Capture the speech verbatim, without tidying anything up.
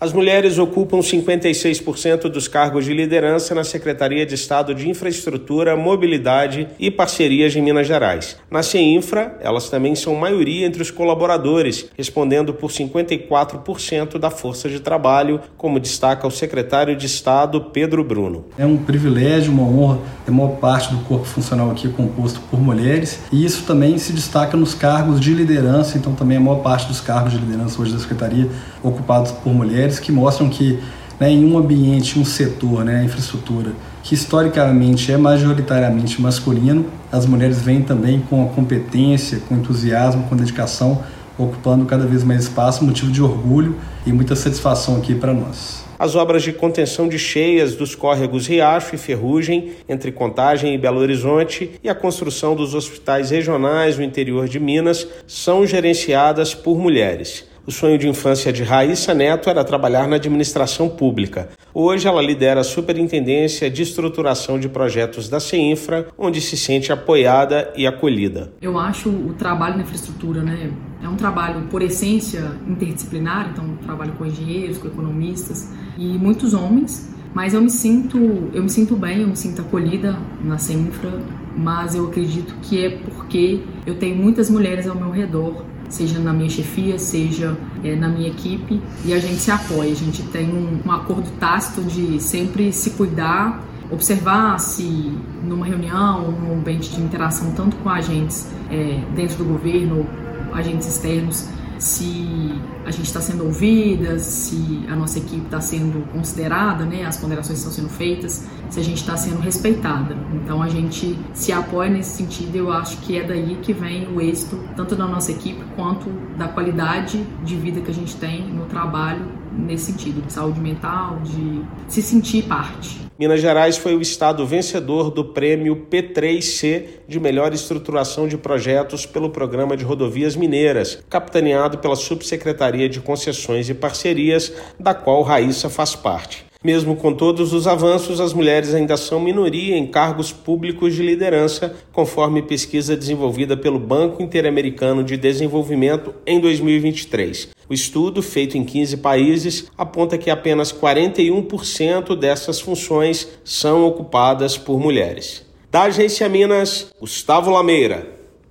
As mulheres ocupam cinquenta e seis por cento dos cargos de liderança na Secretaria de Estado de Infraestrutura, Mobilidade e Parcerias de Minas Gerais. Na CEINFRA, elas também são maioria entre os colaboradores, respondendo por cinquenta e quatro por cento da força de trabalho, como destaca o secretário de Estado, Pedro Bruno. É um privilégio, uma honra ter a maior parte do corpo funcional aqui composto por mulheres, e isso também se destaca nos cargos de liderança, então também a maior parte dos cargos de liderança hoje da Secretaria ocupados por mulheres, que mostram que, né, em um ambiente, um setor, né, a infraestrutura, que historicamente é majoritariamente masculino, as mulheres vêm também com a competência, com entusiasmo, com dedicação, ocupando cada vez mais espaço, motivo de orgulho e muita satisfação aqui para nós. As obras de contenção de cheias dos córregos Riacho e Ferrugem, entre Contagem e Belo Horizonte, e a construção dos hospitais regionais no interior de Minas são gerenciadas por mulheres. O sonho de infância de Raíssa Neto era trabalhar na administração pública. Hoje ela lidera a Superintendência de Estruturação de Projetos da CEINFRA, onde se sente apoiada e acolhida. Eu acho o trabalho na infraestrutura, né, é um trabalho, por essência, interdisciplinar, então eu trabalho com engenheiros, com economistas e muitos homens, mas eu me sinto, eu me sinto bem, eu me sinto acolhida na CEINFRA, mas eu acredito que é porque eu tenho muitas mulheres ao meu redor, seja na minha chefia, seja é, na minha equipe, e a gente se apoia, a gente tem um, um acordo tácito de sempre se cuidar, observar se numa reunião ou num ambiente de interação, tanto com agentes é, dentro do governo, agentes externos, se a gente está sendo ouvida, se a nossa equipe está sendo considerada, né, as ponderações estão sendo feitas, se a gente está sendo respeitada. Então a gente se apoia nesse sentido, eu acho que é daí que vem o êxito, tanto da nossa equipe quanto da qualidade de vida que a gente tem no trabalho, nesse sentido, de saúde mental, de se sentir parte. Minas Gerais foi o estado vencedor do prêmio P três C de melhor estruturação de projetos pelo Programa de Rodovias Mineiras, capitaneado pela Subsecretaria de Concessões e Parcerias, da qual Raíssa faz parte. Mesmo com todos os avanços, as mulheres ainda são minoria em cargos públicos de liderança, conforme pesquisa desenvolvida pelo Banco Interamericano de Desenvolvimento em dois mil e vinte e três. O estudo, feito em quinze países, aponta que apenas quarenta e um por cento dessas funções são ocupadas por mulheres. Da Agência Minas, Gustavo Lameira.